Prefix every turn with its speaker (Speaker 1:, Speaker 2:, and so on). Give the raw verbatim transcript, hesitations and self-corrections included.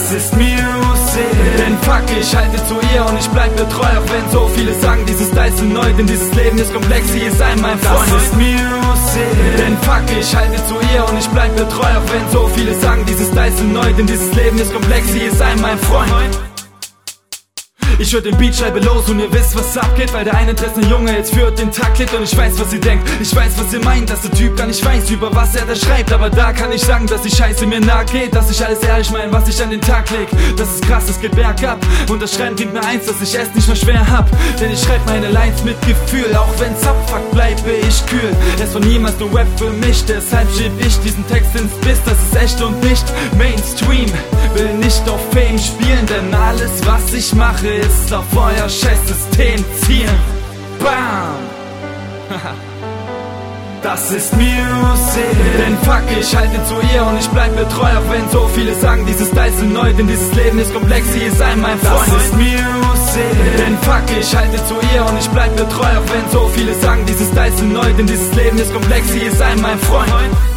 Speaker 1: Das ist Music, denn fuck, ich halte zu ihr und ich bleib mir treu, auch wenn so viele sagen, dieses Style ist neu, denn dieses Leben ist komplex, sie ist ein mein Freund. Das ist Music, denn fuck, ich halte zu ihr und ich bleib mir treu, auch wenn so viele sagen, dieses Style ist neu, denn dieses Leben ist komplex, sie ist ein mein Freund. Ich hör den Beat, schreibe los und ihr wisst, was abgeht, weil der eine Interesse Junge jetzt führt den Takt lebt und ich weiß, was ihr denkt. Ich weiß, was ihr meint, dass der Typ gar nicht weiß, über was er da schreibt. Aber da kann ich sagen, dass die Scheiße mir nahe geht, dass ich alles ehrlich mein, was ich an den Tag leg. Das ist krass, es geht bergab und das Schreiben bringt mir eins, dass ich es nicht mehr schwer hab. Denn ich schreib meine Lines mit Gefühl, auch wenn's abfuckt, bleibe ich kühl. Es war niemals nur Rap für mich, deshalb schieb ich diesen Text ins Biss. Das ist echt und nicht Mainstream, will nicht auf Fame spielen, denn alles, was ich mache, ist auf euer Scheißsystem zielen. Bam! Das ist Music, denn fuck, ich halte zu ihr und ich bleib mir treu, auch wenn so viele sagen, dieses Style ist neu, denn dieses Leben ist komplex, sie ist ein mein Freund. Das ist Music, denn fuck, ich halte zu ihr und ich bleib mir treu, auch wenn so viele sagen, dieses Style ist neu, denn dieses Leben ist komplex, sie ist ein mein Freund.